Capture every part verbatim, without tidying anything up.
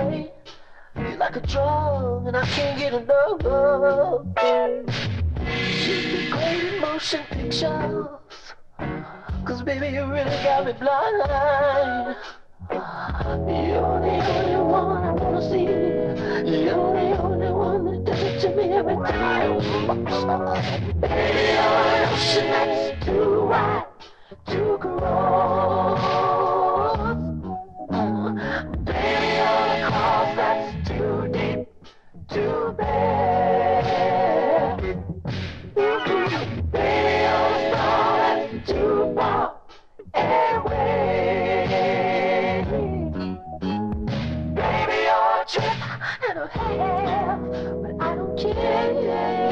way. You're like a drug and I can't get enough. Shoot the great motion pictures, cause baby you really got me blind. You're the only one I wanna see. You're the only one that does it to me every time. Baby, you're an ocean that's too wide to cross. Baby, you're a cross that's too deep to bear. Baby, you're a star that's too far away. Baby, you're a trip and a half, but I don't care.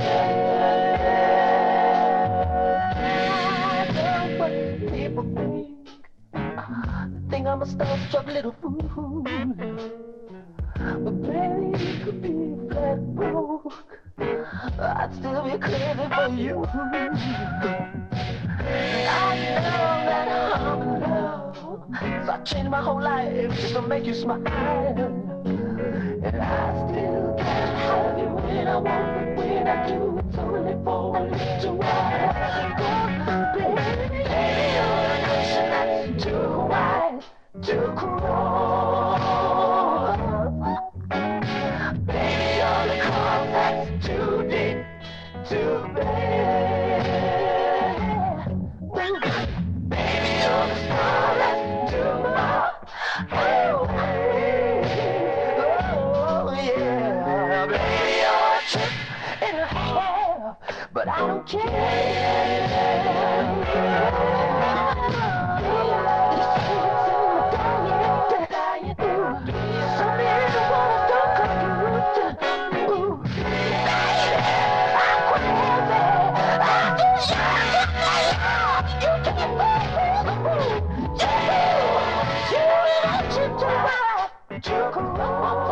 I know what people think. They think I'm a starstruck little fool. But baby, you could be flat broke, I'd still be crazy for you. I know that I'm in love, so I changed my whole life just to make you smile. And I still can't have you when I want, but when I do, it's only for a little while. Baby, you're an ocean that's too wide to cross. Baby, you're the cross that's too deep to bear. Baby, you're the star that's too far away. Oh, yeah. Baby, you're a trip and a half, but I don't care. To